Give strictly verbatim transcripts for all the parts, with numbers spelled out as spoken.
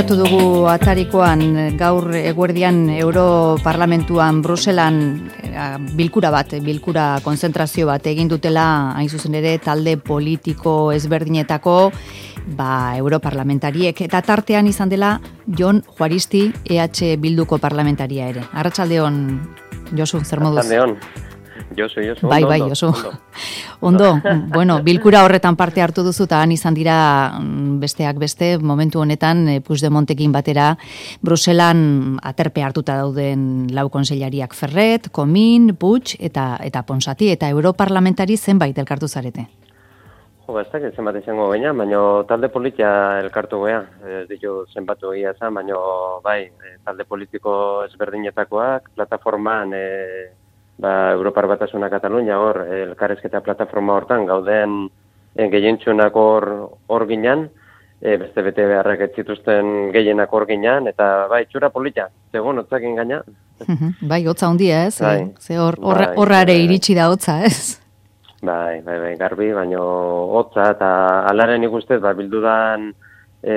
aipatu dugu atarikoan gaur eguerdian Europarlamentuan Bruselan bilkura bat, bilkura konzentrazio bat egin dutela, hain zuzen ere talde politiko ezberdinetako ba, europarlamentariek, eta tartean izan dela Jon Juaristi E H Bilduko parlamentaria ere. Arratsaldeon, Josu, zer moduz? Arratsaldeon. Josu, Josu. Bai, bai, Josu. Ondo, bueno, bilkura horretan parte hartu duzu, eta han izan dira besteak beste, momentu honetan, Puigdemontekin batera, Bruselan aterpe hartuta dauden lau konseilariak Ferret, Comín, Puig eta, eta Ponsati, eta europarlamentari zenbait elkartu zarete. Jo, ez dakit zenbat izango gaina, baina talde politia elkartu gea, ez ditu zenbatu egia zen, baina bai, talde politiko ezberdinetakoak, plataformaan, e, ba, Europar Batasuna Katalunia hor, elkarrezketa plataforma hortan, gauden e, gehientsunak hor, hor ginean, e, beste bete beharrak ez zituzten gehienak hor ginean, eta bai, txura politia, zegoen hotzakin gaina. Bai, hotza handia ez, bai, ze hor, horra, horrare bai, iritsi da hotza ez. Bai, bai, bai, garbi, baino hotza, eta alaren ikustez, ba, bildudan e,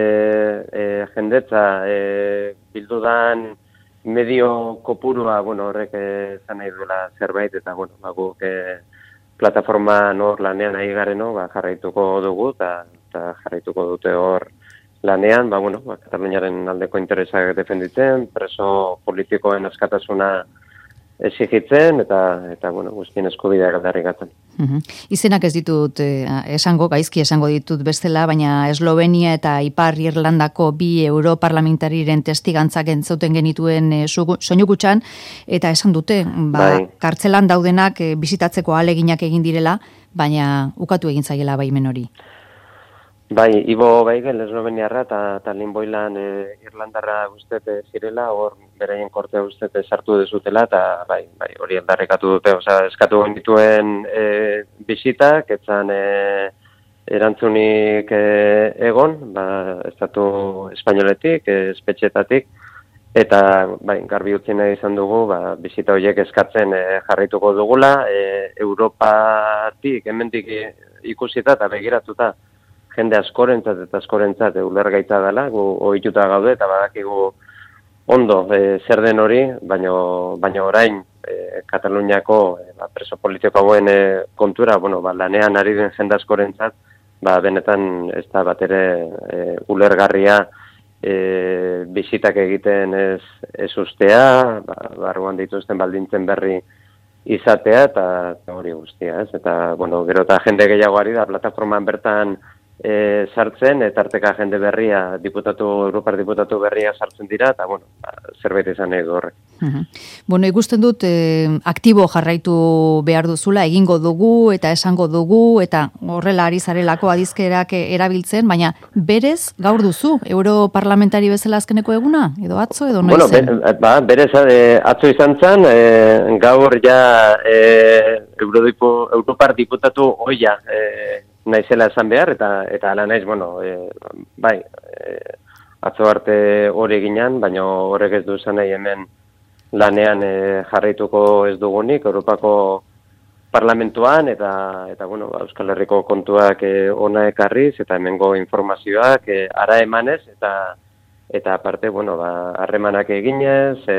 e, jendetza, e, bildudan medio kopurua, bueno, horrek ezan nahi duela zerbait, eta, bueno, ba, guk e, plataforma hor lanean nahi gareno, ba, jarraituko dugu, eta, eta jarraituko dute hor lanean, ba, bueno, ba, Kataluniaren aldeko interesak defenditzen, preso politikoen askatasuna exigitzen, eta, eta bueno, guztien eskubideak aldarrikatzen. Uh-huh. Izenak ez ditut eh, esango, gaizki esango ditut bestela, baina Eslovenia eta Ipar Irlandako bi europarlamentariren testigantzak entzauten genituen eh, soinukutxan, eta esan dute, ba, bai, kartzelan daudenak eh, bisitatzeko ahaleginak egin direla, baina ukatu egin zaiela baimen hori. Bai, Ibo Baigel, esloveniarra, eta Linboilan e, Irlandarra guztet zirela, hor beraien kortea guztet sartu dezutela, eta bai, bai, hori aldarrekatu dute, oza, eskatu genituen e, bisitak, etzan e, erantzunik e, egon, ba, estatu espainoletik, e, espetxetatik, eta bai, garbi utzi nahi izan dugu, ba, bisita horiek eskatzen e, jarraituko dugula, e, Europatik, hemendik ikusita eta begiratuta, jende askorentzat eta askorentzat ulergaitza dela, gu ohituta gaude eta badakigu ondo e, zer den hori, baino baino orain e, Kataluniako e, ba, preso politiko hauen e, kontura, bueno, ba, lanean ari den jende askorentzat, ba, benetan ez da bat ere e, ulergarria e, bisitak egiten ez, ez ustea, ba, barruan dituzten baldintzen berri izatea eta hori guztia, ez? Eta, bueno, gero eta jende gehiago ari da, plataformaan bertan E, sartzen, eta arteka jende berria, diputatu, Europar diputatu berria sartzen dira, eta, bueno, ba, zerbait izan nahi du horrek. Uh-huh. Bueno, ikusten dut, eh, aktibo jarraitu behar duzula, egingo dugu, eta esango dugu, eta horrela ari zarelako adizkerak erabiltzen, baina berez, gaur duzu, europarlamentari bezala azkeneko eguna, edo atzo, edo noiz zen? Bueno, be, ba, berez, eh, atzo izan zen, eh, gaur ja eh, Eurodipo, Europar diputatu oia, eh, naizela esan behar, eta eta ala naiz, bueno, e, bai, e, atzo arte hori eginan, baina horrek ez du esan nahi hemen lanean e, jarraituko ez dugunik, Europako Parlamentuan, eta, eta bueno, ba, Euskal Herriko kontuak e, ona ekarriz, eta hemengo informazioak e, ara emanez, eta eta aparte, bueno, ba, harremanak eginez, e,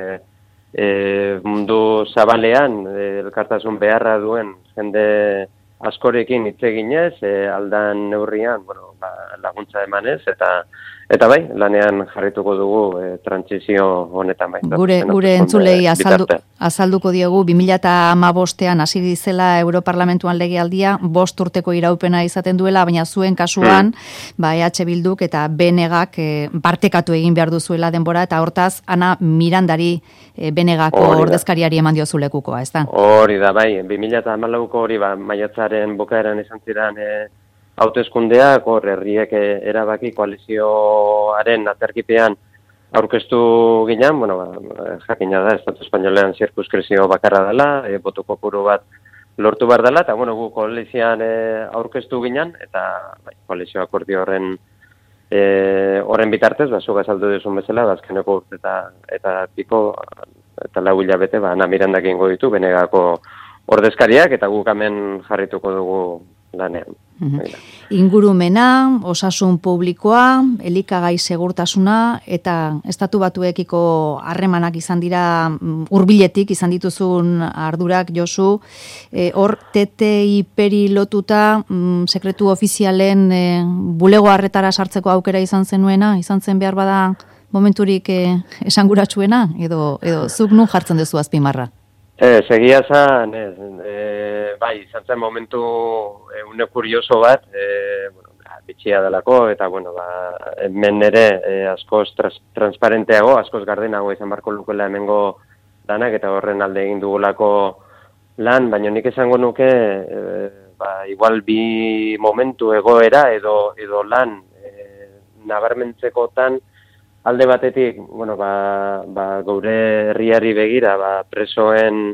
e, mundu zabalean, e, elkartasun beharra duen jende askorekin hitz eginez, e, aldan neurrian, bueno, ba, laguntza emanez, eta eta bai, lanean jarrituko dugu e, trantsizio honetan bai. Gure, gure entzulei azaldu, azalduko diogu, bi mila hamabostean hasi dizela Europarlamentuan legealdia, bost urteko iraupena izaten duela, baina zuen kasuan, hmm. ba, E H Bilduk eta B N Gak e, partekatu egin behar duzuela denbora, eta hortaz, Ana Mirandari e, B N Gako ordezkariari eman diozu lekukoa, ez da? Hori da, bai, bi mila hamalauko hori, ba, maiatzaren bukaeran izan ziren e, hauteskundeak, hor herriek erabaki koalizioaren aterkipean aurkeztu ginean, bueno, ba, jakina da, Estatu Espainolean zirkuskrezio bakarra dela, e, boto kopuru bat lortu behar dela, eta, bueno, gu koalizioan e, aurkeztu ginean, eta bai, koalizio akordio horren e, horren bitartez, ba, zuga saldu duzun bezala, ba, azkeneko urte eta, eta piko, eta lau hilabete, ba, Ana Mirandak ingo ditu, benegako ordezkariak, eta guk hemen jarrituko dugu lanean. Mm-hmm. Ingurumena, osasun publikoa, elikagai segurtasuna eta estatu batuekiko harremanak izan dira hurbiletik izan dituzun ardurak, Josu. E, hor T T I P-ri lotuta mm, sekretu ofizialen e, bulego harretara sartzeko aukera izan zenuena, izan zen behar bada momenturik e, esanguratsuena edo edo zuk nun jartzen duzu azpimarra? Ez, egia zan, ez, e, bai, izan zen momentu e, une kurioso bat, e, bueno, bitxia delako, eta, bueno, ba, hemen ere e, askoz trans, transparenteago, askoz gardenago izan barko lukela hemengo danak, eta horren alde egin dugulako lan, baina nik esango nuke, e, ba, igual bi momentu egoera edo, edo lan e, nabarmentzekotan, alde batetik, bueno, ba, ba, gaure herriari begira, ba, presoen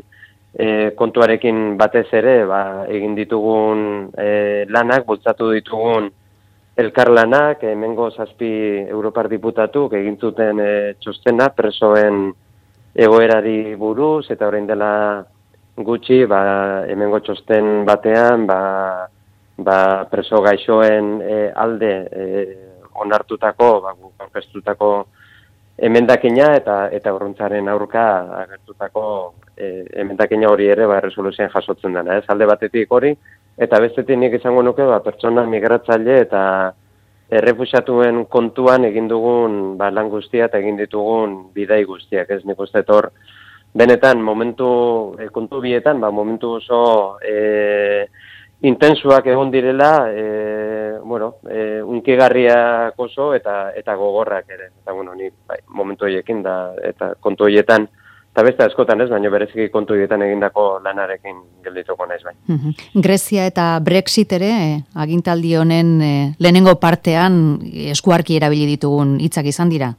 e, kontuarekin batez ere, ba, egin ditugun e, lanak, bultzatu ditugun elkarlanak, hemengo zazpi Europar diputatuk egin zuten e, txostena presoen egoerari buruz, eta orain dela gutxi, ba, hemengo txosten batean, ba, ba, preso gaixoen e, alde e, onartutako, ba, aurkeztutako emendakina eta eta urruntzaren aurka agertutako e, emendakina hori ere ba resoluzioan jasotzen dena, ez? Alde batetik hori eta bestetik nik izango nuke ba pertsona migratzaile eta errefuxiatuen kontuan egin dugun ba lan guztia eta egin ditugun bidai guztiak, ez? Nik uste hor benetan momentu e, kontu bietan, ba momentu oso e, intensuak egon direla, e, bueno, e, unkigarriak oso eta eta gogorrak ere. Eta bueno, ni bai, momentu horiekin da eta kontu horietan eta beste askotan ez, baina bereziki kontu horietan egindako lanarekin geldituko naiz bai. Grezia eta Brexit ere agintaldi honen e, lehenengo partean eskuarki erabili ditugun hitzak izan dira.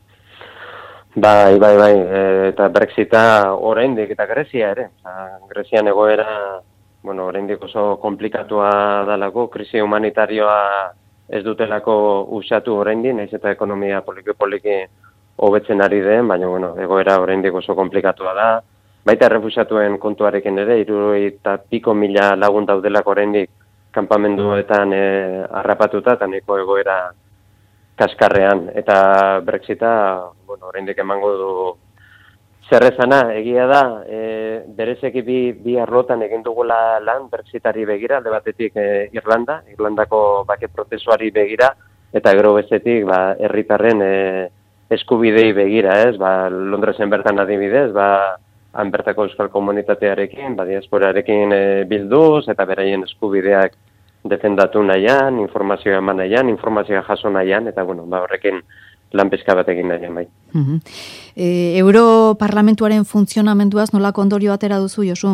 Bai, bai, bai, e, eta Brexita oraindik eta Grezia ere. Grezian egoera bueno, oraindik oso komplikatua dalako, krisi humanitarioa ez dutelako usatu oraindik, naiz eta ekonomia poliki-poliki hobetzen ari den, baina bueno, egoera oraindik oso komplikatua da. Baita errefuxiatuen kontuarekin ere, hirurogeita piko mila lagun daudelako oraindik kanpamenduetan e, harrapatuta eta nahiko egoera kaskarrean. Eta Brexita, bueno, oraindik emango du zerrezana, egia da, e, berezeki bi, bi arlotan egin dugula lan Brexitari begira, alde batetik e, Irlanda, Irlandako bake prozesuari begira, eta gero bestetik ba, herritarren e, eskubidei begira, ez? Ba, Londresen bertan adibidez, ba, han bertako euskal komunitatearekin, ba, diasporarekin e, bilduz, eta beraien eskubideak defendatu nahian, informazioa eman nahian, informazioa jaso nahian, eta bueno, ba, horrekin lan pizka bat egin nahian bai. Uh-huh. E, Europarlamentuaren funtzionamenduaz nolako ondorio atera duzu, Josu?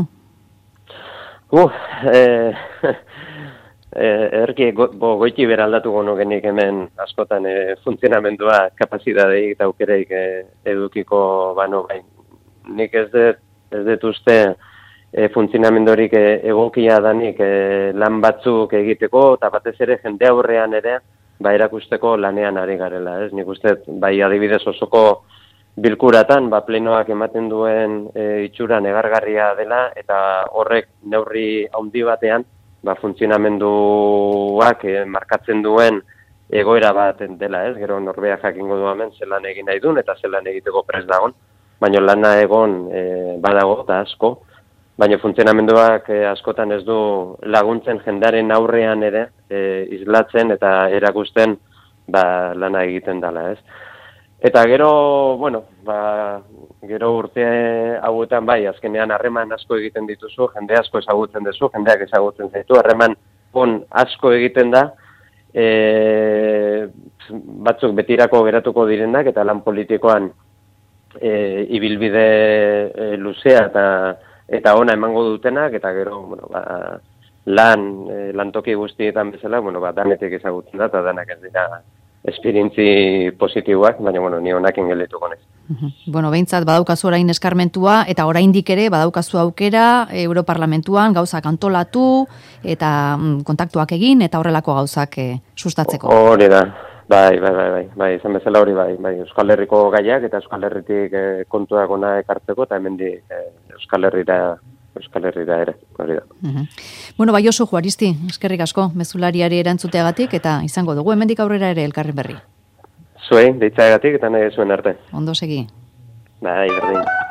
Uh, e, e, erki go, bo, goiti beraldatuko nukenik hemen askotan e, funtzionamendua kapazitateik eta aukereik e, edukiko bano bai. Nik ez dut, ez dut uste e, funtzionamendorik e, egokia danik e, lan batzuk egiteko eta batez ere jende aurrean ere ba erakusteko lanean ari garela, ez? Nik uste bai adibidez osoko bilkuratan ba plenoak ematen duen e, itxura negargarria dela eta horrek neurri handi batean ba funtzionamenduak e, markatzen duen egoera bat dela, ez? Gero norbeak jakingo du hemen zelan egin nahi duen eta zelan egiteko prest dagon, baina lana egon e, badago eta asko. Baina funtzionamenduak eh, askotan ez du laguntzen jendaren aurrean ere eh, islatzen eta erakusten ba, lana egiten dela, ez? Eta gero, bueno, ba, gero urte hauetan bai, azkenean harreman asko egiten dituzu, jende asko ezagutzen duzu, jendeak ezagutzen zaitu, harreman on asko egiten da, e, batzuk betirako geratuko direnak eta lan politikoan e, ibilbide e, luzea eta eta ona emango dutenak, eta gero, bueno, ba, lan, e, lantoki guztietan bezala, bueno, ba, danetik ezagutzen da, eta danak ez dira esperientzi positiboak, baina, bueno, ni honakin geldituko naiz. Bueno, behintzat badaukazu orain eskarmentua, eta oraindik ere badaukazu aukera Europarlamentuan gauzak antolatu, eta mm, kontaktuak egin, eta horrelako gauzak e, sustatzeko. Hori da. Bai, bai, bai, bai, bai, izan bezala hori bai, bai, Euskal Herriko gaiak eta Euskal Herritik e, kontuak ona ekartzeko eta hemendik e, Euskal Herrira Euskal Herrira ere, hori da. Uh-huh. Bueno, bai oso Juaristi, eskerrik asko, mezulariari erantzuteagatik, eta izango dugu, hemendik aurrera ere elkarren berri. Zuei, deitzaegatik eta nahi zuen arte. Ondo segi. Bai, berdin.